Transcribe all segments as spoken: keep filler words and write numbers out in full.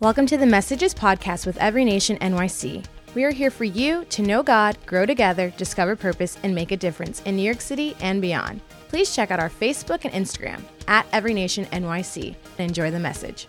Welcome to the Messages podcast with Every Nation N Y C. We are here for you to know God, grow together, discover purpose, and make a difference in New York City and beyond. Please check out our Facebook and Instagram at Every Nation N Y C and enjoy the message.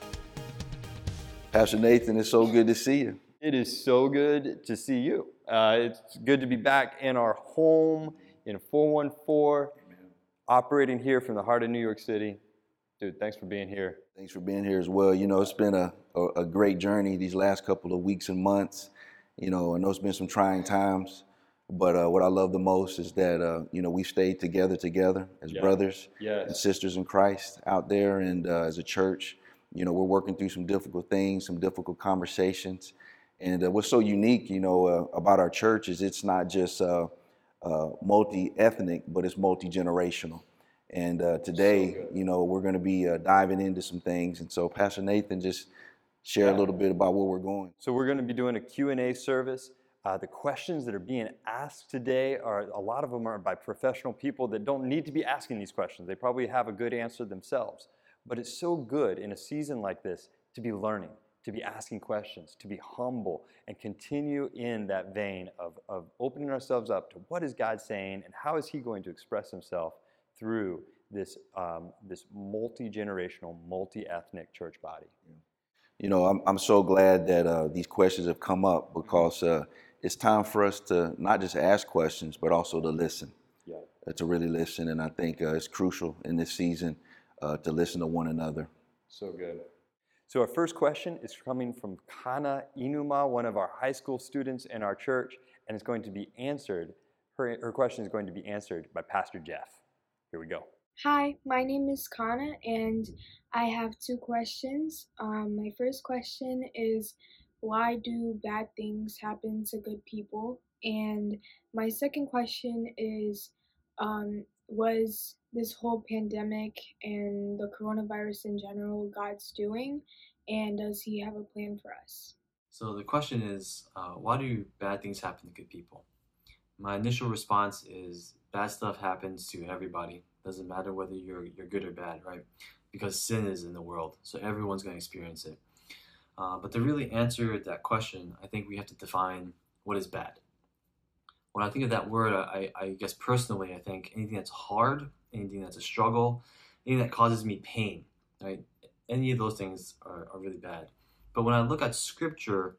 Pastor Nathan, it's so good to see you. It is so good to see you. Uh, it's good to be back in our home in four one four, operating here from the heart of New York City. Dude, thanks for being here. Thanks for being here as well. You know, it's been a, a, a great journey these last couple of weeks and months. You know, I know it's been some trying times, but uh, what I love the most is that, uh, you know, we stayed together together as Yeah. brothers Yes. and sisters in Christ out there, and uh, as a church. You know, we're working through some difficult things, some difficult conversations. And uh, what's so unique, you know, uh, about our church is it's not just uh, uh, multi-ethnic, but it's multi-generational. And uh, today, So you know, we're going to be uh, diving into some things. And so, Pastor Nathan, just share Yeah. a little bit about where we're going. So we're going to be doing a Q and A service. Uh, the questions that are being asked today are, a lot of them are by professional people that don't need to be asking these questions. They probably have a good answer themselves. But it's so good in a season like this to be learning, to be asking questions, to be humble, and continue in that vein of, of opening ourselves up to what is God saying and how is He going to express Himself through this um, this multi-generational, multi-ethnic church body. You know, I'm I'm so glad that uh, these questions have come up because uh, it's time for us to not just ask questions, but also to listen, Yeah. uh, to really listen. And I think uh, it's crucial in this season uh, to listen to one another. So good. So our first question is coming from Kana Inuma, one of our high school students in our church, and it's going to be answered. Her, her question is going to be answered by Pastor Jeff. Here we go. Hi, my name is Kana, and I have two questions. Um, my first question is, why do bad things happen to good people? And my second question is, um, was this whole pandemic and the coronavirus in general God's doing? And does He have a plan for us? So the question is, uh, why do bad things happen to good people? My initial response is bad stuff happens to everybody. Doesn't matter whether you're you're good or bad, right? Because sin is in the world, so everyone's going to experience it. Uh, but to really answer that question, I think we have to define what is bad. When I think of that word, I, I guess personally, I think anything that's hard, anything that's a struggle, anything that causes me pain, right? Any of those things are, are really bad. But when I look at scripture,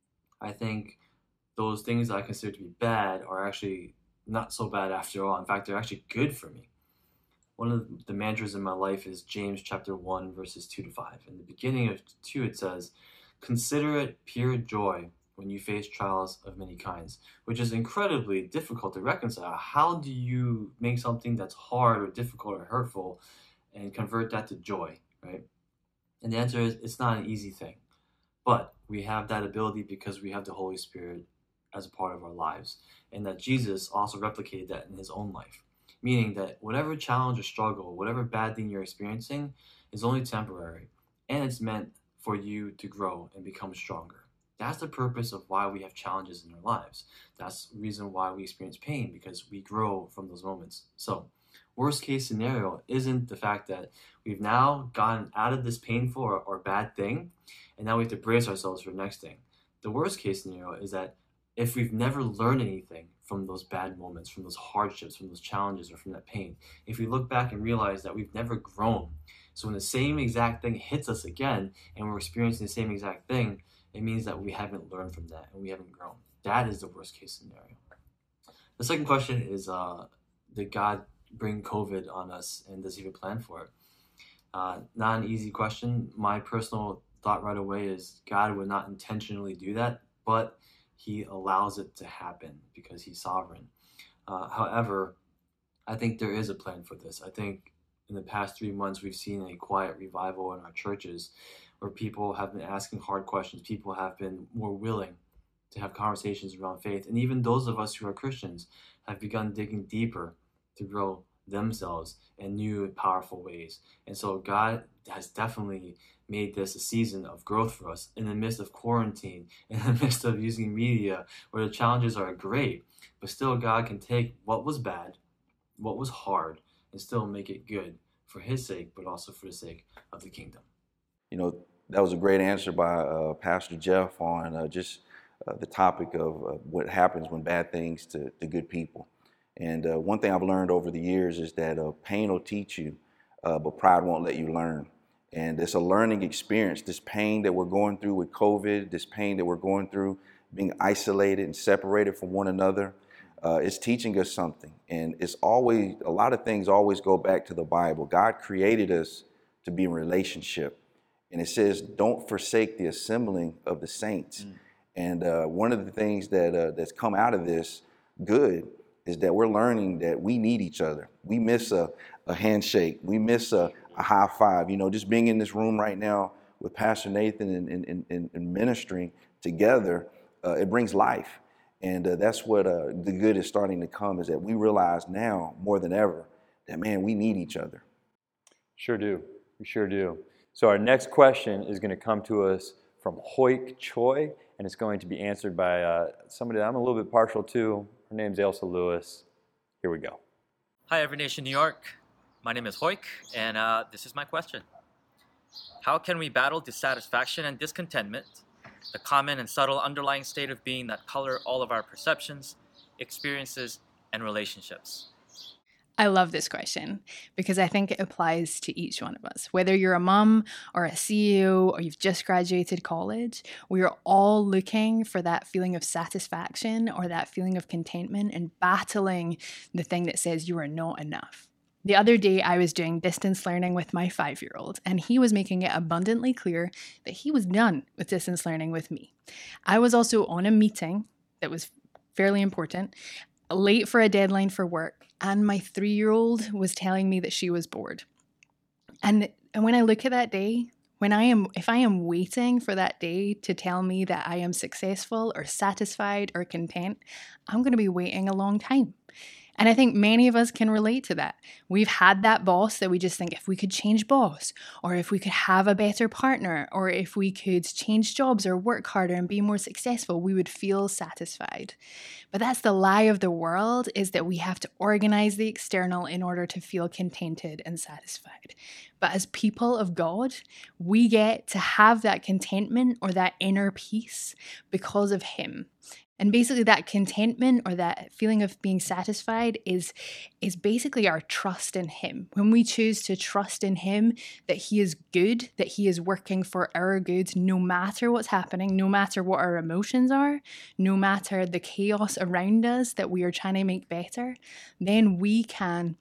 I think those things that I consider to be bad are actually not so bad after all. In fact, they're actually good for me. One of the mantras in my life is James chapter one, verses two to five. In the beginning of two, it says, "Consider it pure joy when you face trials of many kinds," which is incredibly difficult to reconcile. How do you make something that's hard or difficult or hurtful and convert that to joy, right? And the answer is, it's not an easy thing. But we have that ability because we have the Holy Spirit as a part of our lives, and that Jesus also replicated that in His own life. Meaning that whatever challenge or struggle, whatever bad thing you're experiencing is only temporary, and it's meant for you to grow and become stronger. That's the purpose of why we have challenges in our lives. That's the reason why we experience pain, because we grow from those moments. So, worst case scenario isn't the fact that we've now gotten out of this painful or, or bad thing, and now we have to brace ourselves for the next thing. The worst case scenario is that if we've never learned anything from those bad moments, from those hardships, from those challenges, or from that pain, if we look back and realize that we've never grown, so when the same exact thing hits us again and we're experiencing the same exact thing, it means that we haven't learned from that and we haven't grown. That is the worst case scenario. The second question is, uh, did God bring COVID on us, and does He have a plan for it? Uh, not an easy question. My personal thought right away is God would not intentionally do that, but He allows it to happen because He's sovereign. Uh, however, I think there is a plan for this. I think in the past three months, we've seen a quiet revival in our churches where people have been asking hard questions. People have been more willing to have conversations around faith. And even those of us who are Christians have begun digging deeper to grow themselves in new and powerful ways. And so God has definitely made this a season of growth for us in the midst of quarantine, in the midst of using media, where the challenges are great, but still God can take what was bad, what was hard, and still make it good for His sake, but also for the sake of the kingdom. You know, That was a great answer by uh, Pastor Jeff on uh, just uh, the topic of uh, what happens when bad things to, to good people. And uh, one thing I've learned over the years is that uh, pain will teach you, uh, but pride won't let you learn. And it's a learning experience. This pain that we're going through with COVID, this pain that we're going through being isolated and separated from one another, uh, it's teaching us something. And it's always, a lot of things always go back to the Bible. God created us to be in relationship. And it says, don't forsake the assembling of the saints. Mm. And uh, one of the things that uh, that's come out of this good is that we're learning that we need each other. We miss a, a handshake. We miss a, a high five. You know, just being in this room right now with Pastor Nathan and, and, and, and ministering together, uh, it brings life. And uh, that's what uh, the good is starting to come, is that we realize now more than ever that, man, we need each other. Sure do. We sure do. So our next question is going to come to us from Hoik Choi, and it's going to be answered by uh, somebody that I'm a little bit partial to. Her name's Elsa Lewis. Here we go. Hi, Every Nation New York. My name is Hoik, and uh, this is my question. How can we battle dissatisfaction and discontentment, the common and subtle underlying state of being that color all of our perceptions, experiences, and relationships? I love this question because I think it applies to each one of us. Whether you're a mom or a C E O or you've just graduated college, we are all looking for that feeling of satisfaction or that feeling of contentment and battling the thing that says you are not enough. The other day, I was doing distance learning with my five-year-old, and he was making it abundantly clear that he was done with distance learning with me. I was also on a meeting that was fairly important, late for a deadline for work, and my three-year-old was telling me that she was bored. And, and when I look at that day, when I am, if I am waiting for that day to tell me that I am successful or satisfied or content, I'm going to be waiting a long time. And I think many of us can relate to that. We've had that boss that we just think if we could change boss, or if we could have a better partner, or if we could change jobs or work harder and be more successful, we would feel satisfied. But that's the lie of the world, is that we have to organize the external in order to feel contented and satisfied. But as people of God, we get to have that contentment or that inner peace because of Him. And basically that contentment or that feeling of being satisfied is, is basically our trust in Him. When we choose to trust in Him, that He is good, that He is working for our good, no matter what's happening, no matter what our emotions are, no matter the chaos around us that we are trying to make better, then we can,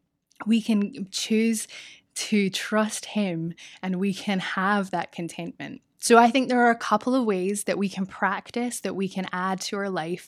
we can choose to trust Him and we can have that contentment. So I think there are a couple of ways that we can practice, that we can add to our life,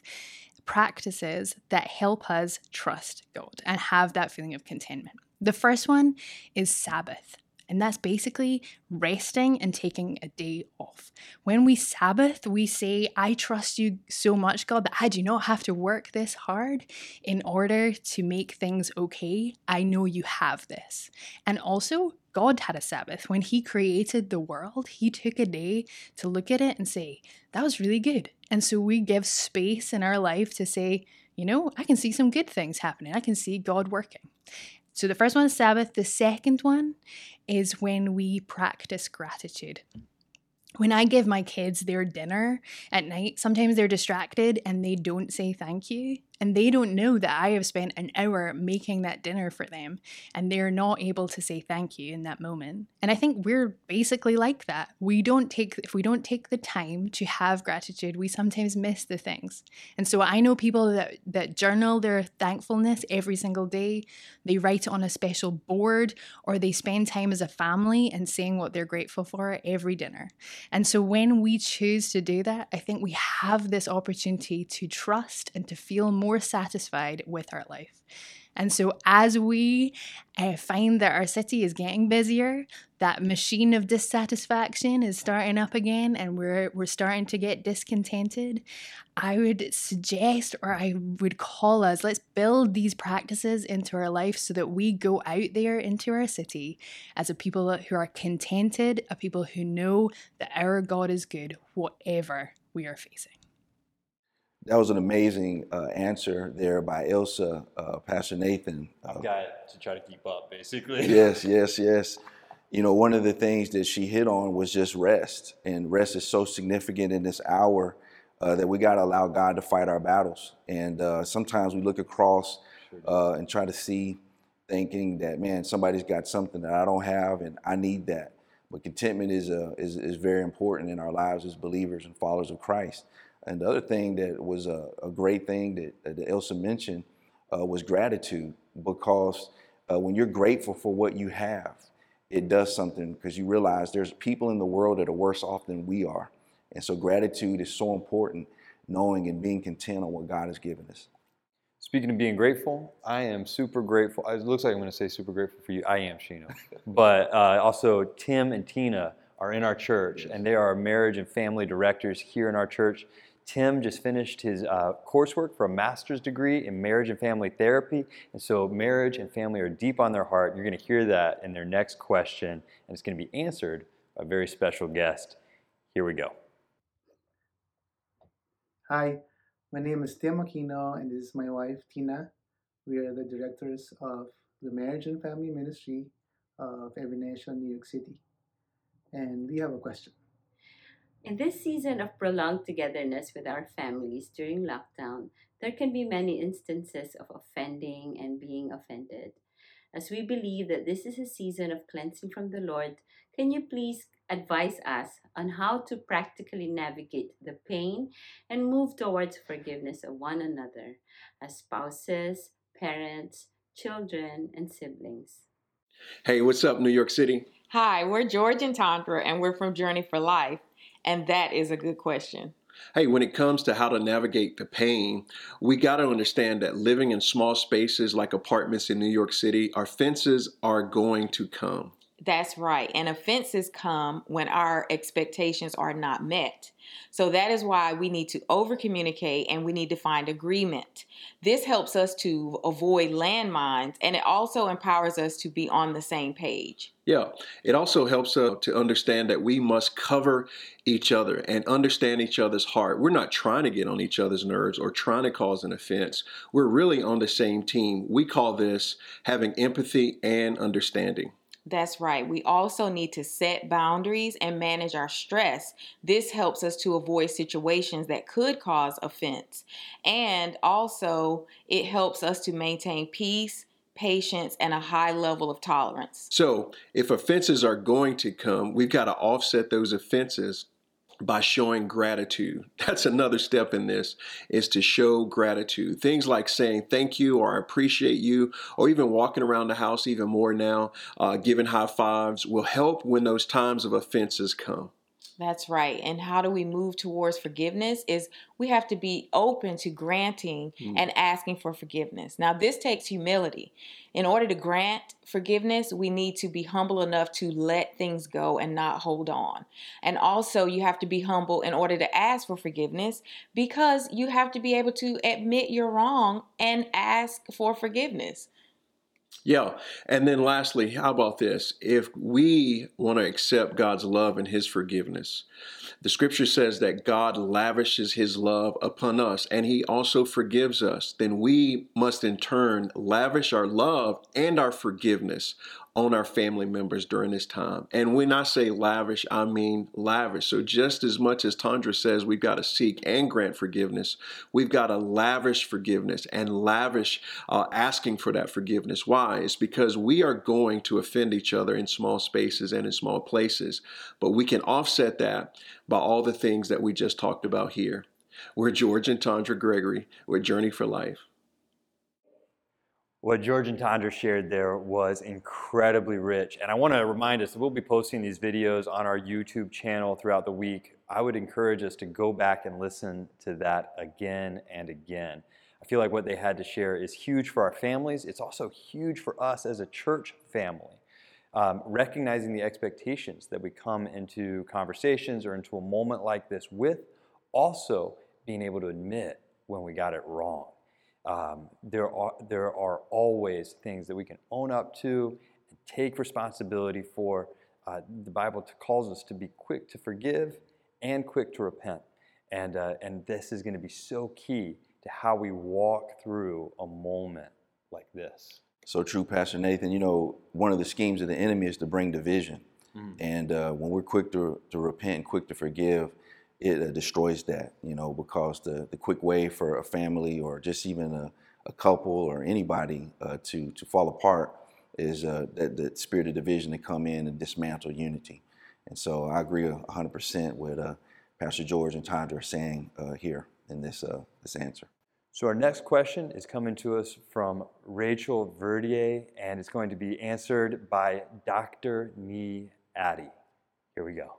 practices that help us trust God and have that feeling of contentment. The first one is Sabbath. And that's basically resting and taking a day off. When we Sabbath, we say, I trust you so much, God, that I do not have to work this hard in order to make things okay. I know you have this. And also, God had a Sabbath. When He created the world, He took a day to look at it and say, that was really good. And so we give space in our life to say, you know, I can see some good things happening. I can see God working. So the first one is Sabbath. The second one is when we practice gratitude. When I give my kids their dinner at night, sometimes they're distracted and they don't say thank you. And they don't know that I have spent an hour making that dinner for them and they're not able to say thank you in that moment. And I think we're basically like that. We don't take, if we don't take the time to have gratitude, we sometimes miss the things. And so I know people that, that journal their thankfulness every single day. They write it on a special board, or they spend time as a family and saying what they're grateful for every dinner. And so when we choose to do that, I think we have this opportunity to trust and to feel more more satisfied with our life. And so as we uh, find that our city is getting busier, that machine of dissatisfaction is starting up again, and we're we're starting to get discontented, I would suggest, or I would call us, let's build these practices into our life so that we go out there into our city as a people who are contented, a people who know that our God is good, whatever we are facing. That was an amazing uh, answer there by Elsa, uh, Pastor Nathan. I've got to try to keep up, basically. Yes, yes, yes. you know, one of the things that she hit on was just rest. And rest is so significant in this hour uh, that we got to allow God to fight our battles. And uh, sometimes we look across uh, and try to see, thinking that, man, somebody's got something that I don't have and I need that. But contentment is, uh, is, is very important in our lives as believers and followers of Christ. And the other thing that was a, a great thing that, that Elsa mentioned uh, was gratitude, because uh, when you're grateful for what you have, it does something, because you realize there's people in the world that are worse off than we are. And so gratitude is so important, knowing and being content on what God has given us. Speaking of being grateful, I am super grateful. It looks like I'm going to say super grateful for you. I am, Shino. But uh, also, Tim and Tina are in our church, and they are our marriage and family directors here in our church. Tim just finished his uh, coursework for a master's degree in marriage and family therapy, and so marriage and family are deep on their heart. You're going to hear that in their next question, and it's going to be answered by a very special guest. Here we go. Hi, my name is Tim Aquino, and this is my wife, Tina. We are the directors of the Marriage and Family Ministry of Every Nation, New York City. And we have a question. In this season of prolonged togetherness with our families during lockdown, there can be many instances of offending and being offended. As we believe that this is a season of cleansing from the Lord, can you please advise us on how to practically navigate the pain and move towards forgiveness of one another as spouses, parents, children, and siblings? Hey, what's up, New York City? Hi, we're George and Tondra, and we're from Journey for Life. And that is a good question. Hey, when it comes to how to navigate the pain, we got to understand that living in small spaces like apartments in New York City, our offenses are going to come. That's right. And offenses come when our expectations are not met. So that is why we need to over communicate and we need to find agreement. This helps us to avoid landmines, and it also empowers us to be on the same page. Yeah, it also helps us to understand that we must cover each other and understand each other's heart. We're not trying to get on each other's nerves or trying to cause an offense. We're really on the same team. We call this having empathy and understanding. That's right. We also need to set boundaries and manage our stress. This helps us to avoid situations that could cause offense. And also, it helps us to maintain peace, patience, and a high level of tolerance. So, if offenses are going to come, we've got to offset those offenses by showing gratitude. That's another step in this, is to show gratitude. Things like saying thank you or I appreciate you, or even walking around the house even more now, uh, giving high fives will help when those times of offenses come. That's right. And how do we move towards forgiveness is we have to be open to granting mm. and asking for forgiveness. Now, this takes humility. In order to grant forgiveness, we need to be humble enough to let things go and not hold on. And also, you have to be humble in order to ask for forgiveness, because you have to be able to admit you're wrong and ask for forgiveness. Yeah. And then lastly, how about this? If we want to accept God's love and his forgiveness, the scripture says that God lavishes his love upon us and he also forgives us. Then we must in turn lavish our love and our forgiveness on our family members during this time. And when I say lavish, I mean lavish. So just as much as Tondra says we've got to seek and grant forgiveness, we've got to lavish forgiveness and lavish uh, asking for that forgiveness. Why? It's because we are going to offend each other in small spaces and in small places. But we can offset that by all the things that we just talked about here. We're George and Tondra Gregory. We're Journey for Life. What George and Tondra shared there was incredibly rich. And I want to remind us that we'll be posting these videos on our YouTube channel throughout the week. I would encourage us to go back and listen to that again and again. I feel like what they had to share is huge for our families. It's also huge for us as a church family. Um, recognizing the expectations that we come into conversations or into a moment like this with, also being able to admit when we got it wrong. Um, there are there are always things that we can own up to and take responsibility for. Uh, the Bible calls us to be quick to forgive and quick to repent, and uh, and this is going to be so key to how we walk through a moment like this. So true, Pastor Nathan. You know, one of the schemes of the enemy is to bring division. Mm. And uh, when we're quick to, to repent and quick to forgive, it uh, destroys that, you know, because the, the quick way for a family or just even a, a couple or anybody uh, to, to fall apart is uh, that the spirit of division to come in and dismantle unity. And so I agree one hundred percent with uh, Pastor George and Tandra saying uh, here in this, uh, this answer. So our next question is coming to us from Rachel Verdier, and it's going to be answered by Doctor Nee Addy. Here we go.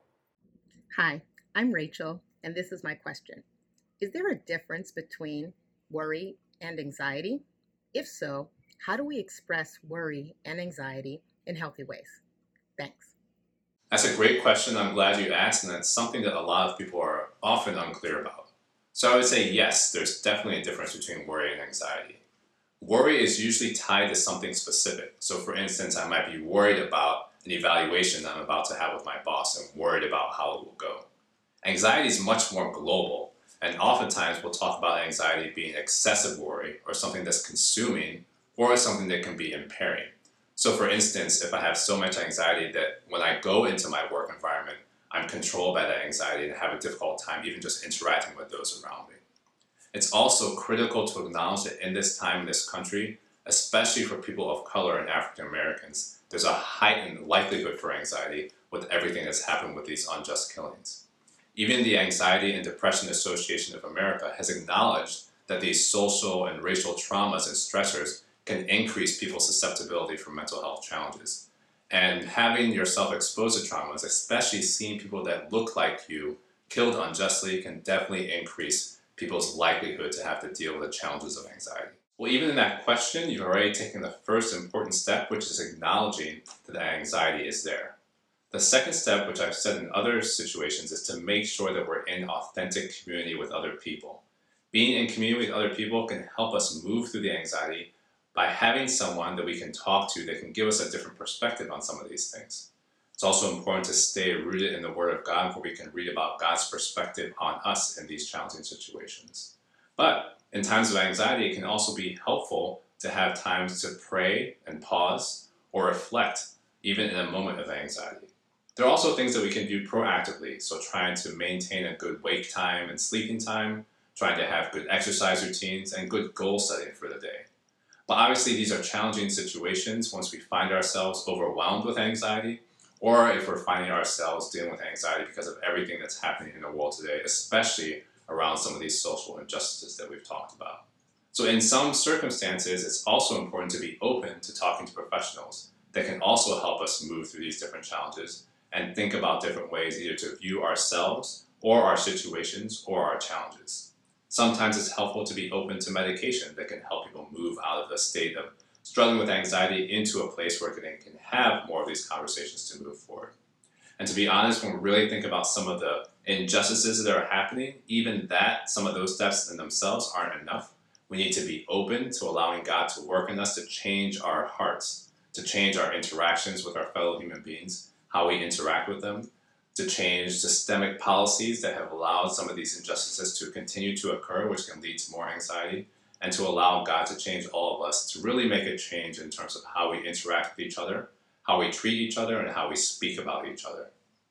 Hi, I'm Rachel, and this is my question. Is there a difference between worry and anxiety? If so, how do we express worry and anxiety in healthy ways? Thanks. That's a great question. I'm glad you asked, and that's something that a lot of people are often unclear about. So I would say yes, there's definitely a difference between worry and anxiety. Worry is usually tied to something specific. So for instance, I might be worried about an evaluation that I'm about to have with my boss and worried about how it will go. Anxiety is much more global, and oftentimes we'll talk about anxiety being excessive worry or something that's consuming or something that can be impairing. So for instance, if I have so much anxiety that when I go into my work environment, I'm controlled by that anxiety and have a difficult time even just interacting with those around me. It's also critical to acknowledge that in this time in this country, especially for people of color and African Americans, there's a heightened likelihood for anxiety with everything that's happened with these unjust killings. Even the Anxiety and Depression Association of America has acknowledged that these social and racial traumas and stressors can increase people's susceptibility for mental health challenges. And having yourself exposed to traumas, especially seeing people that look like you killed unjustly, can definitely increase people's likelihood to have to deal with the challenges of anxiety. Well, even in that question, you've already taken the first important step, which is acknowledging that the anxiety is there. The second step, which I've said in other situations, is to make sure that we're in authentic community with other people. Being in community with other people can help us move through the anxiety by having someone that we can talk to that can give us a different perspective on some of these things. It's also important to stay rooted in the Word of God where we can read about God's perspective on us in these challenging situations. But in times of anxiety, it can also be helpful to have times to pray and pause or reflect, even in a moment of anxiety. There are also things that we can do proactively, so trying to maintain a good wake time and sleeping time, trying to have good exercise routines, and good goal setting for the day. But obviously, these are challenging situations once we find ourselves overwhelmed with anxiety, or if we're finding ourselves dealing with anxiety because of everything that's happening in the world today, especially around some of these social injustices that we've talked about. So in some circumstances, it's also important to be open to talking to professionals that can also help us move through these different challenges and think about different ways either to view ourselves or our situations or our challenges. Sometimes it's helpful to be open to medication that can help people move out of a state of struggling with anxiety into a place where they can have more of these conversations to move forward. And to be honest, when we really think about some of the injustices that are happening, even that, some of those steps in themselves aren't enough. We need to be open to allowing God to work in us to change our hearts, to change our interactions with our fellow human beings, how we interact with them, to change systemic policies that have allowed some of these injustices to continue to occur, which can lead to more anxiety, and to allow God to change all of us to really make a change in terms of how we interact with each other, how we treat each other, and how we speak about each other.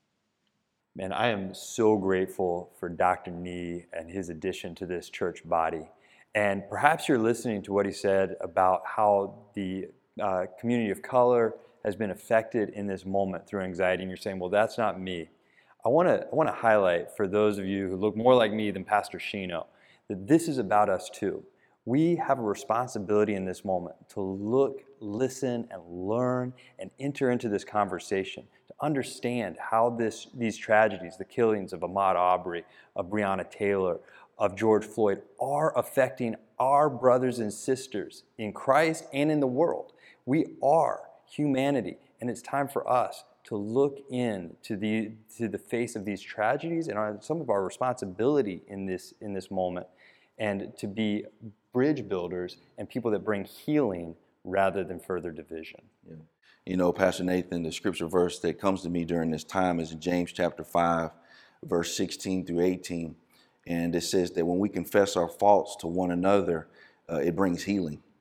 Man, I am so grateful for Doctor Nee and his addition to this church body. And perhaps you're listening to what he said about how the uh, community of color has been affected in this moment through anxiety, and you're saying, well, that's not me. I want to I want to highlight for those of you who look more like me than Pastor Shino that this is about us too. We have a responsibility in this moment to look, listen, and learn and enter into this conversation to understand how this these tragedies, the killings of Ahmaud Arbery, of Breonna Taylor, of George Floyd, are affecting our brothers and sisters in Christ and in the world. We are humanity, and it's time for us to look in to the to the face of these tragedies and our, some of our responsibility in this in this moment, and to be bridge builders and people that bring healing rather than further division. Yeah. You know, Pastor Nathan, the scripture verse that comes to me during this time is in James chapter five, verse sixteen through eighteen, and it says that when we confess our faults to one another, uh, it brings healing. Mm-hmm.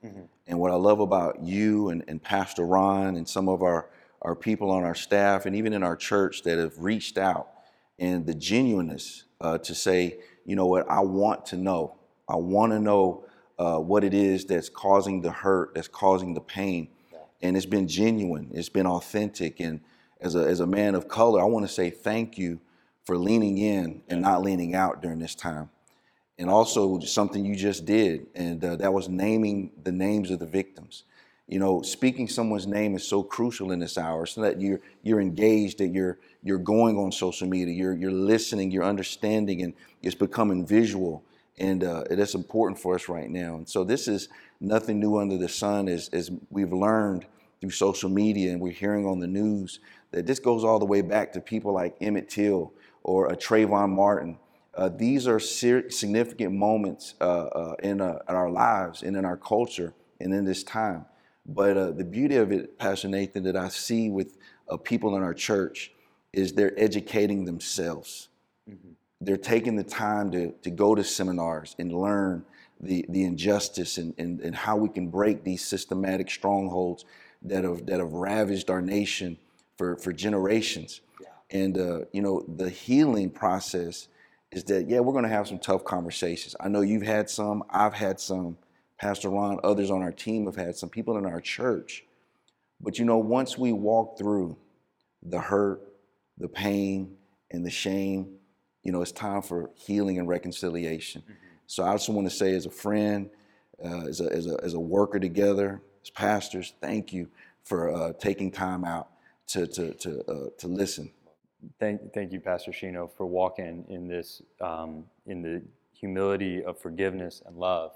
And what I love about you and, and Pastor Ron and some of our, our people on our staff and even in our church that have reached out, and the genuineness uh, to say, you know what, I want to know. I want to know uh, what it is that's causing the hurt, that's causing the pain. And it's been genuine. It's been authentic. And as a, as a man of color, I want to say thank you for leaning in and not leaning out during this time. And also something you just did, and uh, that was naming the names of the victims. You know, speaking someone's name is so crucial in this hour, so that you're you're engaged, that you're you're going on social media, you're you're listening, you're understanding, and it's becoming visual, and uh, that's important for us right now. And so this is nothing new under the sun, as as we've learned through social media, and we're hearing on the news that this goes all the way back to people like Emmett Till or a Trayvon Martin. Uh, these are ser- significant moments uh, uh, in, uh, in our lives and in our culture and in this time. But uh, the beauty of it, Pastor Nathan, that I see with uh, people in our church is they're educating themselves. Mm-hmm. They're taking the time to, to go to seminars and learn the, the injustice and, and, and how we can break these systematic strongholds that have, that have ravaged our nation for, for generations. Yeah. And, uh, you know, the healing process is that, yeah, we're going to have some tough conversations. I know you've had some, I've had some. Pastor Ron, others on our team have had some, people in our church. But, you know, once we walk through the hurt, the pain, and the shame, you know, it's time for healing and reconciliation. Mm-hmm. So I just want to say, as a friend, uh, as, a, as, a, as a worker together, as pastors, thank you for uh, taking time out to, to, to, uh, to listen. Thank, thank you, Pastor Shino, for walking in this, um, in the humility of forgiveness and love.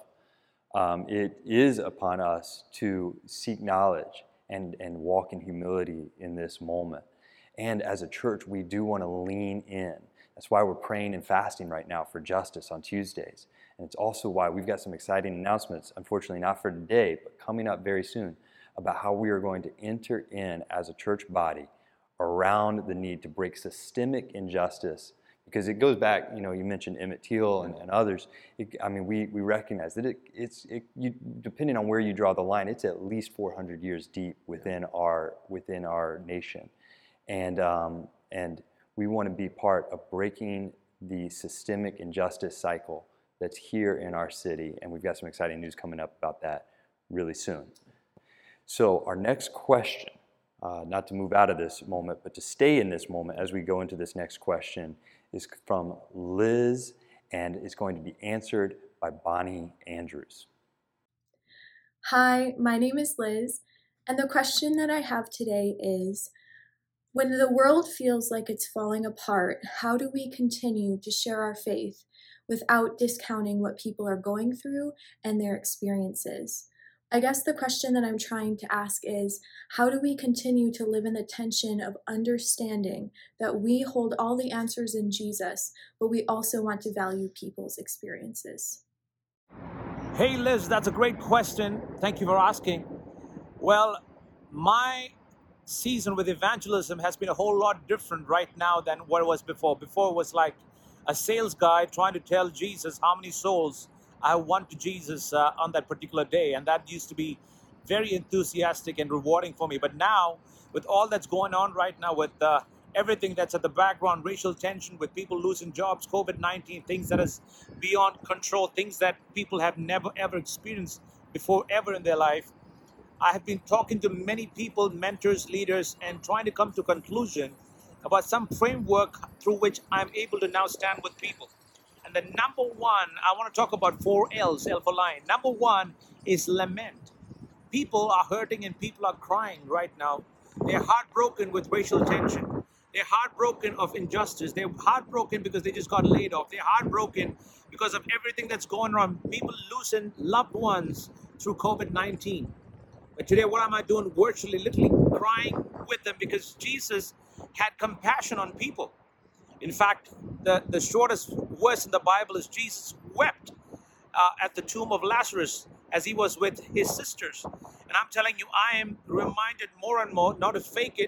Um, it is upon us to seek knowledge and, and walk in humility in this moment. And as a church, we do want to lean in. That's why we're praying and fasting right now for justice on Tuesdays. And it's also why we've got some exciting announcements, unfortunately not for today, but coming up very soon, about how we are going to enter in as a church body around the need to break systemic injustice. Because it goes back, you know, you mentioned Emmett Till and, and others. It, I mean, we, we recognize that it, it's, it, you, depending on where you draw the line, it's at least four hundred years deep within our within our nation, and um, and we want to be part of breaking the systemic injustice cycle that's here in our city, and we've got some exciting news coming up about that really soon. So our next question, uh, not to move out of this moment, but to stay in this moment as we go into this next question, is from Liz and is going to be answered by Bonnie Andrews. Hi, my name is Liz, and the question that I have today is, when the world feels like it's falling apart, how do we continue to share our faith without discounting what people are going through and their experiences? I guess the question that I'm trying to ask is, how do we continue to live in the tension of understanding that we hold all the answers in Jesus, but we also want to value people's experiences? Hey Liz, that's a great question. Thank you for asking. Well, my season with evangelism has been a whole lot different right now than what it was before. Before it was like a sales guy trying to tell Jesus how many souls I won to Jesus uh, on that particular day. And that used to be very enthusiastic and rewarding for me. But now, with all that's going on right now, with uh, everything that's at the background, racial tension, with people losing jobs, covid nineteen, things that is beyond control, things that people have never, ever experienced before ever in their life, I have been talking to many people, mentors, leaders, and trying to come to a conclusion about some framework through which I'm able to now stand with people. And the number one, I want to talk about four L's, L for lion. Number one is lament. People are hurting and people are crying right now. They're heartbroken with racial tension. They're heartbroken of injustice. They're heartbroken because they just got laid off. They're heartbroken because of everything that's going on. People losing loved ones through covid nineteen. But today, what am I doing? Virtually, literally crying with them because Jesus had compassion on people. In fact, the, the shortest verse in the Bible is Jesus wept uh, at the tomb of Lazarus as he was with his sisters. And I'm telling you, I am reminded more and more not to fake it,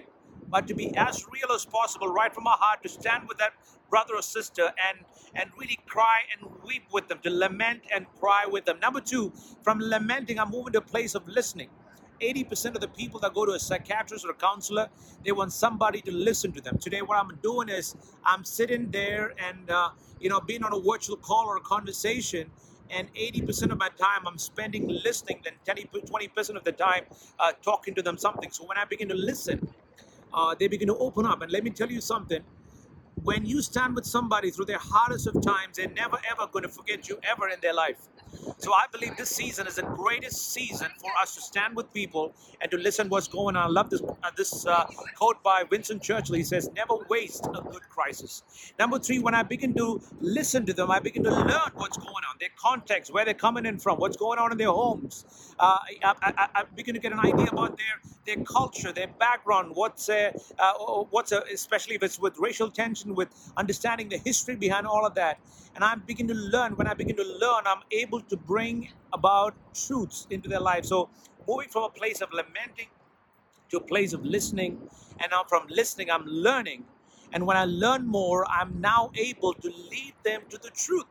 but to be as real as possible, right from our heart, to stand with that brother or sister and, and really cry and weep with them, to lament and cry with them. Number two, from lamenting, I'm moving to a place of listening. eighty percent of the people that go to a psychiatrist or a counselor, they want somebody to listen to them. Today, what I'm doing is I'm sitting there and, uh, you know, being on a virtual call or a conversation, and eighty percent of my time I'm spending listening, then twenty percent of the time uh, talking to them something. So when I begin to listen, uh, they begin to open up. And let me tell you something. When you stand with somebody through their hardest of times, they're never ever going to forget you ever in their life. So I believe this season is the greatest season for us to stand with people and to listen what's going on. I love this uh, this uh, quote by Winston Churchill. He says, never waste a good crisis. Number three, when I begin to listen to them, I begin to learn what's going on, their context, where they're coming in from, what's going on in their homes. Uh, I, I, I begin to get an idea about their their culture, their background, what's uh, uh, what's uh, especially if it's with racial tension, with understanding the history behind all of that. And I begin to learn. When I begin to learn, I'm able to bring about truths into their life. So moving from a place of lamenting to a place of listening, and now from listening, I'm learning. And when I learn more, I'm now able to lead them to the truth.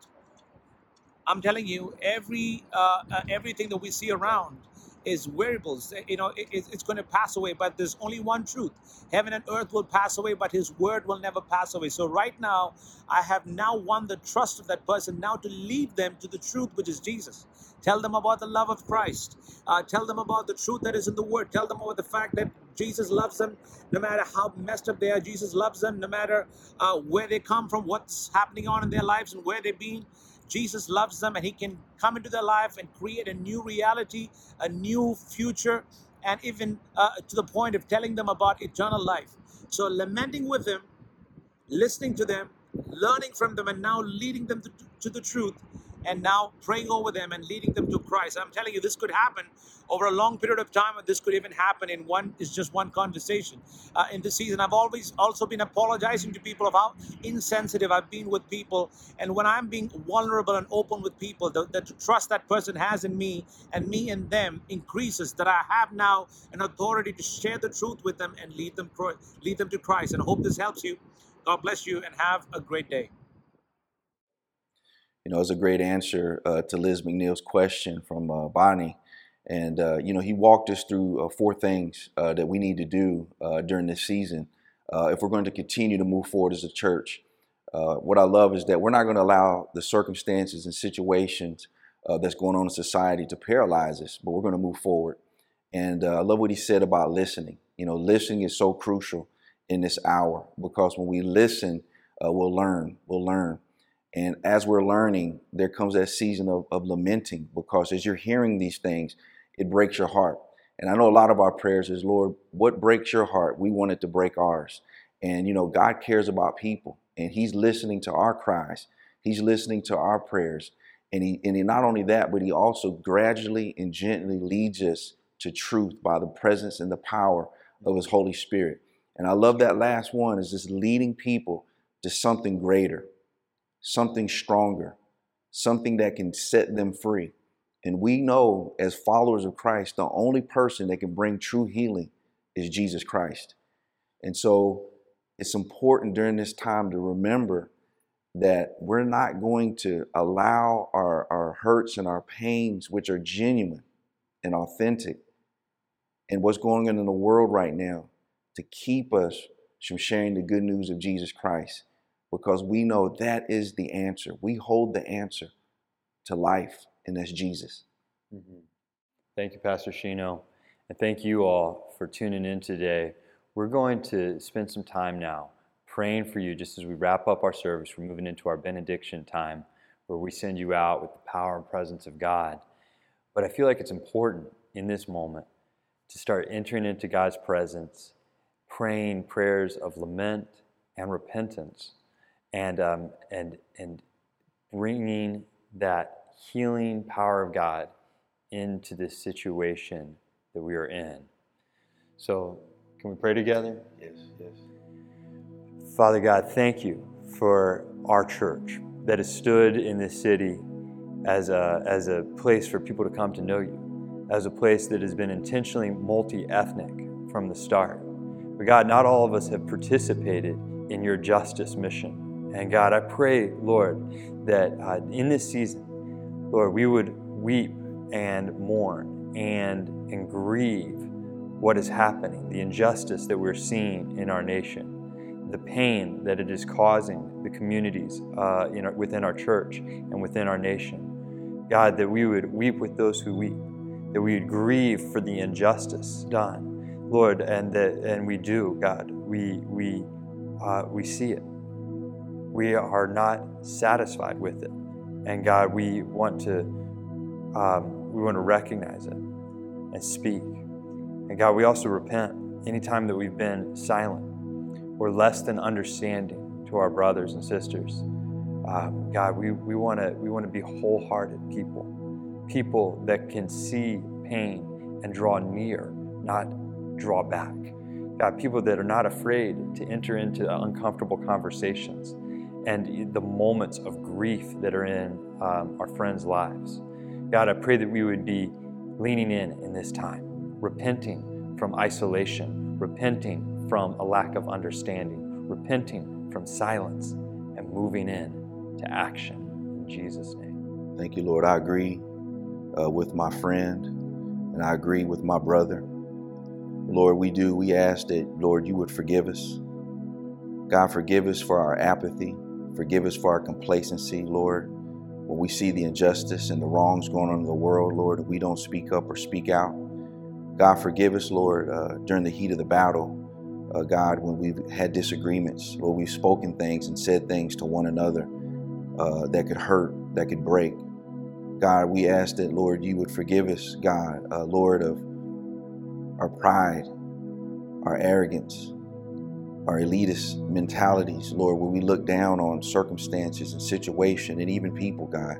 I'm telling you, every uh, uh, everything that we see around is variables. You know, it, it's going to pass away, but there's only one truth. Heaven and earth will pass away, but his word will never pass away. So right now, I have now won the trust of that person now to lead them to the truth, which is Jesus. Tell them about the love of Christ. Uh, tell them about the truth that is in the word. Tell them about the fact that Jesus loves them. No matter how messed up they are, Jesus loves them. No matter uh, where they come from, what's happening on in their lives and where they've been, Jesus loves them, and he can come into their life and create a new reality, a new future, and even uh, to the point of telling them about eternal life. So lamenting with them, listening to them, learning from them, and now leading them to, to the truth, and now praying over them and leading them to Christ. I'm telling you, this could happen over a long period of time, and this could even happen in one, it's just one conversation. Uh, in this season, I've always also been apologizing to people of how insensitive I've been with people. And when I'm being vulnerable and open with people, the, the trust that person has in me and me in them increases, that I have now an authority to share the truth with them and lead them, lead them to Christ. And I hope this helps you. God bless you and have a great day. You know, it's a great answer uh, to Liz McNeil's question from uh, Bonnie. And, uh, you know, he walked us through uh, four things uh, that we need to do uh, during this season uh, if we're going to continue to move forward as a church. Uh, what I love is that we're not going to allow the circumstances and situations uh, that's going on in society to paralyze us, but we're going to move forward. And uh, I love what he said about listening. You know, listening is so crucial in this hour, because when we listen, uh, we'll learn, we'll learn. And as we're learning, there comes that season of, of lamenting, because as you're hearing these things, it breaks your heart. And I know a lot of our prayers is, Lord, what breaks your heart? We want it to break ours. And, you know, God cares about people, and he's listening to our cries. He's listening to our prayers. And he, and he, not only that, but he also gradually and gently leads us to truth by the presence and the power of his Holy Spirit. And I love that last one, is just leading people to something greater, something stronger, something that can set them free. And we know, as followers of Christ, the only person that can bring true healing is Jesus Christ. And so it's important during this time to remember that we're not going to allow our, our hurts and our pains, which are genuine and authentic, and what's going on in the world right now, to keep us from sharing the good news of Jesus Christ. Because we know that is the answer. We hold the answer to life, and that's Jesus. Mm-hmm. Thank you, Pastor Shino. And thank you all for tuning in today. We're going to spend some time now praying for you just as we wrap up our service. We're moving into our benediction time, where we send you out with the power and presence of God. But I feel like it's important in this moment to start entering into God's presence, praying prayers of lament and repentance, and um, and and bringing that healing power of God into this situation that we are in. So, can we pray together? Yes, yes. Father God, thank you for our church that has stood in this city as a as a place for people to come to know you, as a place that has been intentionally multi-ethnic from the start. But God, not all of us have participated in your justice mission. And God, I pray, Lord, that uh, in this season, Lord, we would weep and mourn and, and grieve what is happening, the injustice that we're seeing in our nation, the pain that it is causing the communities uh, in our, within our church and within our nation. God, that we would weep with those who weep, that we would grieve for the injustice done, Lord, and that and we do, God. We we uh, we see it. We are not satisfied with it, and God, we want to um, we want to recognize it and speak. And God, we also repent anytime that we've been silent or less than understanding to our brothers and sisters. Um, God, we we want to we want to be wholehearted people, people that can see pain and draw near, not draw back. God, people that are not afraid to enter into uncomfortable conversations and the moments of grief that are in um, our friends' lives. God, I pray that we would be leaning in in this time, repenting from isolation, repenting from a lack of understanding, repenting from silence, and moving in to action in Jesus' name. Thank you, Lord. I agree uh, with my friend, and I agree with my brother. Lord, we do. We ask that, Lord, you would forgive us. God, forgive us for our apathy. Forgive us for our complacency, Lord. When we see the injustice and the wrongs going on in the world, Lord, we don't speak up or speak out. God, forgive us, Lord, uh, during the heat of the battle. Uh, God, when we've had disagreements, Lord, we've spoken things and said things to one another uh, that could hurt, that could break. God, we ask that, Lord, you would forgive us, God, uh, Lord, of our pride, our arrogance, our elitist mentalities, Lord, where we look down on circumstances and situation and even people, God.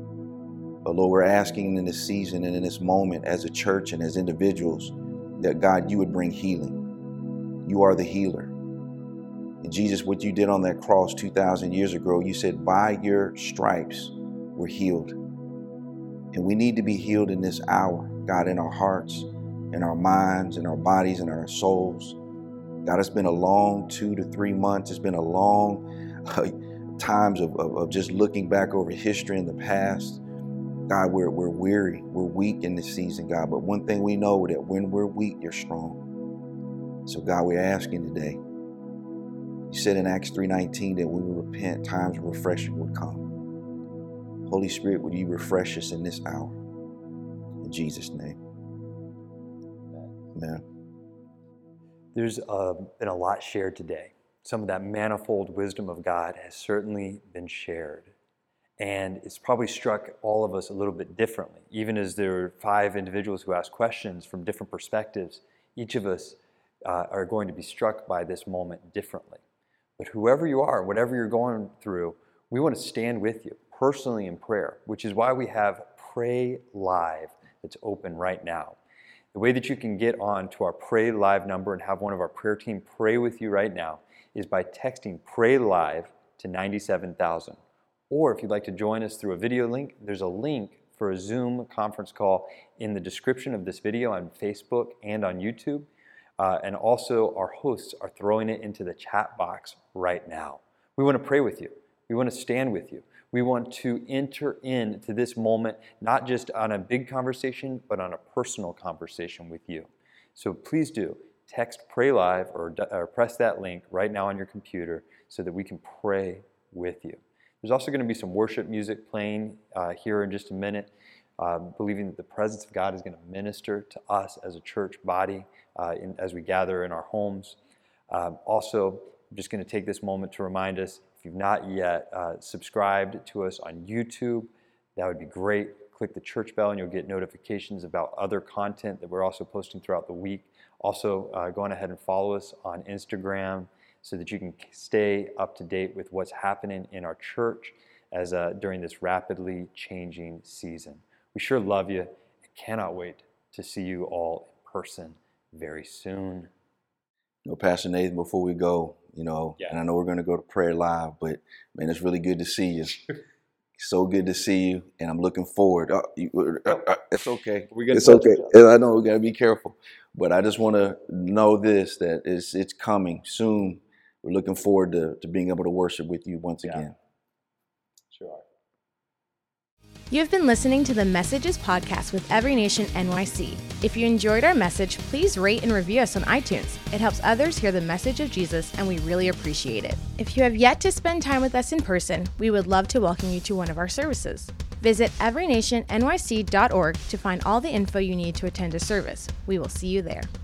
But Lord, we're asking in this season and in this moment as a church and as individuals that, God, you would bring healing. You are the healer. And Jesus, what you did on that cross two thousand years ago, you said, by your stripes we're healed. And we need to be healed in this hour, God, in our hearts, in our minds, in our bodies, and our souls. God, it's been a long two to three months. It's been a long uh, times of, of, of just looking back over history in the past. God, we're, we're weary. We're weak in this season, God. But one thing we know, that when we're weak, you're strong. So, God, we're asking today. You said in Acts three nineteen that we would repent, times of refreshing would come. Holy Spirit, would you refresh us in this hour? In Jesus' name. Amen. There's uh, been a lot shared today. Some of that manifold wisdom of God has certainly been shared. And it's probably struck all of us a little bit differently. Even as there are five individuals who asked questions from different perspectives, each of us uh, are going to be struck by this moment differently. But whoever you are, whatever you're going through, we want to stand with you personally in prayer, which is why we have Pray Live that's open right now. The way that you can get on to our Pray Live number and have one of our prayer team pray with you right now is by texting Pray Live to ninety-seven thousand. Or if you'd like to join us through a video link, there's a link for a Zoom conference call in the description of this video on Facebook and on YouTube. Uh, and also our hosts are throwing it into the chat box right now. We want to pray with you. We want to stand with you. We want to enter into this moment, not just on a big conversation, but on a personal conversation with you. So please do text Pray Live or, or press that link right now on your computer so that we can pray with you. There's also going to be some worship music playing uh, here in just a minute, uh, believing that the presence of God is going to minister to us as a church body uh, in, as we gather in our homes. Um, also, I'm just going to take this moment to remind us, if you've not yet uh, subscribed to us on YouTube, that would be great. Click the church bell and you'll get notifications about other content that we're also posting throughout the week. Also, uh, go on ahead and follow us on Instagram so that you can stay up to date with what's happening in our church as uh, during this rapidly changing season. We sure love you and cannot wait to see you all in person very soon. You know, Pastor Nathan, before we go, you know, yeah. and I know we're going to go to Prayer Live, but man, it's really good to see you. So good to see you, and I'm looking forward. Uh, you, uh, uh, it's okay. It's okay. And I know we got to be careful, But I just want to know this, that it's it's coming soon. We're looking forward to, to being able to worship with you once Yeah. again. Sure. You have been listening to the Messages podcast with Every Nation N Y C. If you enjoyed our message, please rate and review us on iTunes. It helps others hear the message of Jesus, and we really appreciate it. If you have yet to spend time with us in person, we would love to welcome you to one of our services. Visit every nation N Y C dot org to find all the info you need to attend a service. We will see you there.